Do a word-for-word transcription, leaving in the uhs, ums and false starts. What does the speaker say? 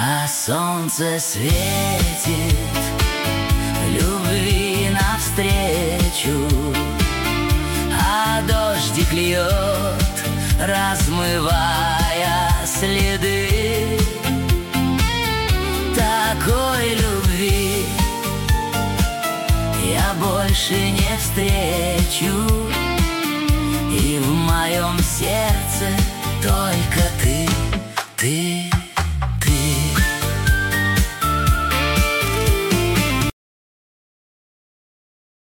А солнце светит любви навстречу, а дождик льет, размывая следы. Такой любви я больше не встречу, и в моем сердце только ты, ты.